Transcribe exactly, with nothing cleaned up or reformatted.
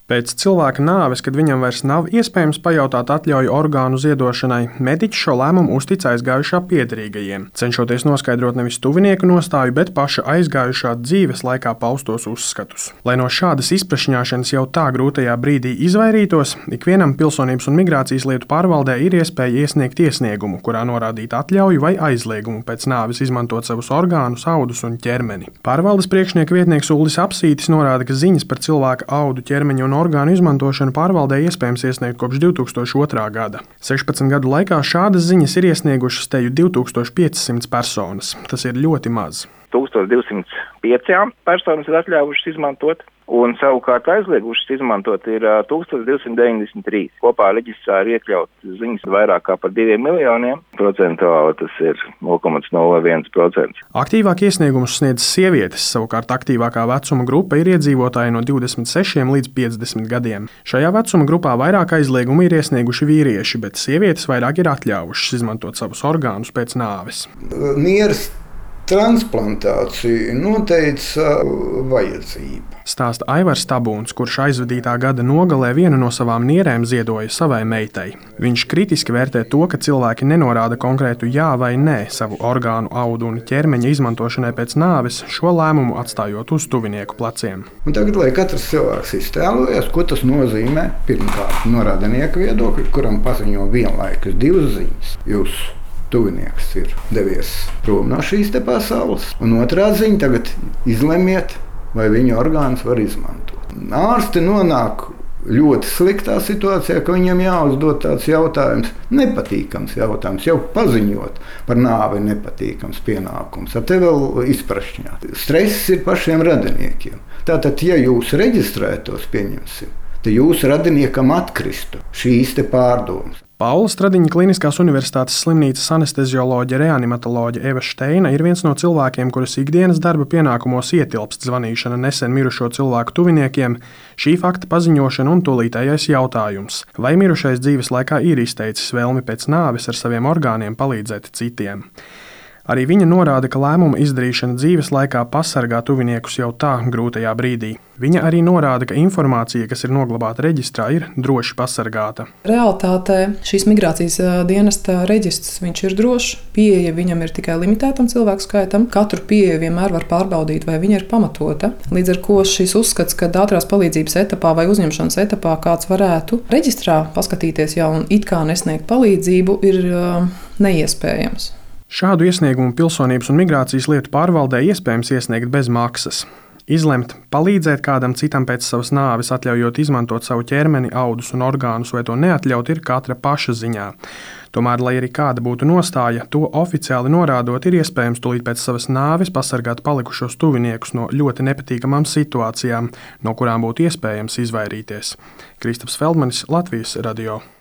Pēc cilvēka nāves, kad viņam vairs nav iespējams pajautāt atļauju orgānu ziedošanai, mediķi šo lēmumu uztic aizgājušā piederīgajiem, cenšoties noskaidrot nevis tuvinieku nostāju, bet paša aizgājušā dzīves laikā paustos uzskatus. Lai no šādas izprašņāšanas jau tā grūtajā brīdī izvairītos, ikvienam Pilsonības un migrācijas lietu pārvaldē ir iespēja iesniegt iesniegumu, kurā norādīt atļauju vai aizliegumu pēc nāves izmantot savus orgānus, audus un ķermeni. Pārvaldes priekšnieka vietnieks Uldis Apsītis norāda, ka ziņas par cilvēka audu, ķermeņa un orgānu izmantošanu pārvaldē iespējams iesniegt kopš divi tūkstoši otrā gada. sešpadsmit gadu laikā šādas ziņas ir iesniegušas teju divi tūkstoši piecsimt personas. Tas ir ļoti maz. tūkstoš divsimt pieci personas ir atļāvušas izmantot, un savukārt aizliegušas izmantot ir tūkstoš divsimt deviņdesmit trīs. Kopā reģistrā ir iekļauts ziņas vairāk kā par diviem miljoniem. Procentuāli tas ir nulle komats nulle viens procents. Aktīvāk iesniegumus sniedz sievietes, savukārt aktīvākā vecuma grupa ir iedzīvotāji no divdesmit sešiem līdz piecdesmit gadiem. Šajā vecuma grupā vairāk aizliegumu ir iesnieguši vīrieši, bet sievietes vairāk ir atļāvušas izmantot savus orgānus pēc nāves. Nieres transplantācija noteica vajadzību. Stāsta Aivars Stabūns, kurš aizvadītā gada nogalē vienu no savām nierēm ziedoja savai meitai. Viņš kritiski vērtē to, ka cilvēki nenorāda konkrētu jā vai nē savu orgānu, audu un ķermeņa izmantošanai pēc nāves, šo lēmumu atstājot uz tuvinieku pleciem. Un tagad, lai katrs cilvēks iztēlojas, ko tas nozīmē, pirmkārt norādinieka viedokļi, kuram paziņo vienlaikus divas ziņas. Jūs tuvinieks ir devies prom no šīs te pasaules, un otrā ziņa tagad izlemiet, vai viņa orgānus var izmantot. Ārsti nonāk ļoti sliktā situācijā, ka viņam jāuzdod tāds jautājums, nepatīkams jautājums, jau paziņot par nāvi nepatīkams pienākums. Ar te vēl izprašņāt. Stress ir pašiem radiniekiem. Tātad, ja jūs reģistrētos, pieņemsim, tad jūsu radiniekam atkristu šīs te pārdomas. Paula Stradiņa Kliniskās universitātes slimnīcas anestezioloģe, reanimatoloģe Eva Šteina ir viens no cilvēkiem, kuras ikdienas darba pienākumos ietilpst zvanīšana nesen mirušo cilvēku tuviniekiem, šī fakta paziņošana un tūlītējais jautājums. Vai mirušais dzīves laikā ir izteicis vēlmi pēc nāves ar saviem orgāniem palīdzēt citiem? Arī viņa norāda, ka lēmuma izdarīšana dzīves laikā pasargā tuviniekus jau tā grūtajā brīdī. Viņa arī norāda, ka informācija, kas ir noglabāta reģistrā, ir droši pasargāta. Realtātē šīs migrācijas dienesta reģistrs viņš ir drošs, pieeja viņam ir tikai limitētam cilvēku skaitam. Katru pieeju vienmēr var pārbaudīt, vai viņa ir pamatota. Līdz ar ko šis uzskats, ka ātrās palīdzības etapā vai uzņemšanas etapā kāds varētu reģistrā paskatīties jau un it kā nesniegt palīdzību, ir uh, neiespējams. Šādu iesniegumu Pilsonības un migrācijas lietu pārvaldē iespējams iesniegt bez maksas. Izlemt, palīdzēt kādam citam pēc savas nāves, atļaujot izmantot savu ķermeni, audus un orgānus, vai to neatļaut, ir katra paša ziņā. Tomēr, lai arī kāda būtu nostāja, to oficiāli norādot, ir iespējams tūlīt pēc savas nāves pasargāt palikušos tuviniekus no ļoti nepatīkamām situācijām, no kurām būtu iespējams izvairīties. Kristaps Feldmanis, Latvijas radio.